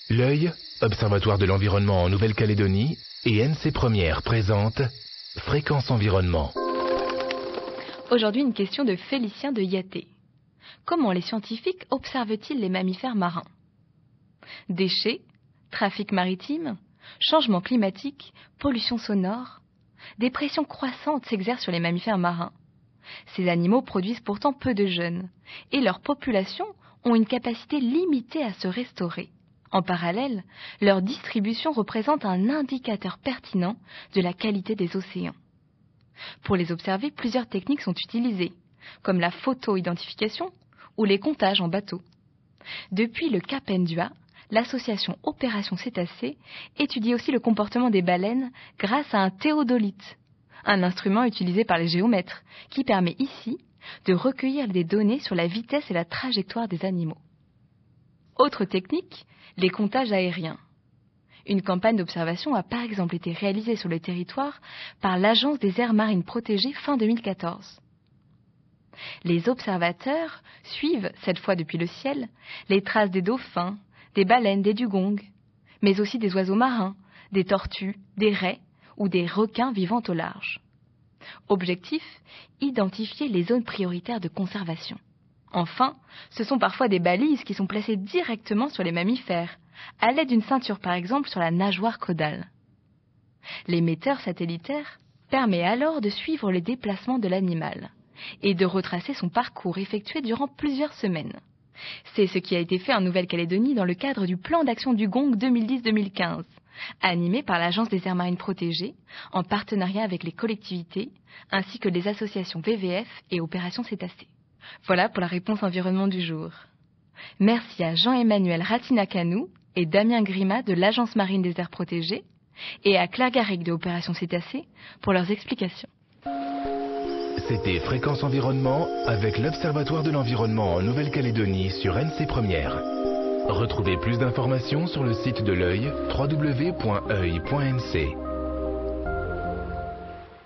L'œil, Observatoire de l'environnement en Nouvelle-Calédonie, et NC Première présente Fréquence Environnement. Aujourd'hui, une question de Félicien de Yaté. Comment les scientifiques observent-ils les mammifères marins? Déchets, trafic maritime, changement climatique, pollution sonore. Des pressions croissantes s'exercent sur les mammifères marins. Ces animaux produisent pourtant peu de jeunes, et leurs populations ont une capacité limitée à se restaurer. En parallèle, leur distribution représente un indicateur pertinent de la qualité des océans. Pour les observer, plusieurs techniques sont utilisées, comme la photo-identification ou les comptages en bateau. Depuis le Cap Ndua, l'association Opération Cétacés étudie aussi le comportement des baleines grâce à un théodolite, un instrument utilisé par les géomètres, qui permet ici de recueillir des données sur la vitesse et la trajectoire des animaux. Autre technique, les comptages aériens. Une campagne d'observation a par exemple été réalisée sur le territoire par l'Agence des aires marines protégées fin 2014. Les observateurs suivent, cette fois depuis le ciel, les traces des dauphins, des baleines, des dugongs, mais aussi des oiseaux marins, des tortues, des raies ou des requins vivant au large. Objectif, identifier les zones prioritaires de conservation. Enfin, ce sont parfois des balises qui sont placées directement sur les mammifères, à l'aide d'une ceinture par exemple sur la nageoire caudale. L'émetteur satellitaire permet alors de suivre les déplacements de l'animal et de retracer son parcours effectué durant plusieurs semaines. C'est ce qui a été fait en Nouvelle-Calédonie dans le cadre du plan d'action Dugong 2010-2015, animé par l'Agence des aires marines protégées, en partenariat avec les collectivités, ainsi que les associations WWF et Opération Cétacés. Voilà pour la réponse environnement du jour. Merci à Jean-Emmanuel Ratinakanou et Damien Grima de l'Agence marine des aires protégées et à Claire Garrigue de Opération Cétacés pour leurs explications. C'était Fréquence Environnement avec l'Observatoire de l'environnement en Nouvelle-Calédonie sur NC Première. Retrouvez plus d'informations sur le site de l'œil www.oeil.nc.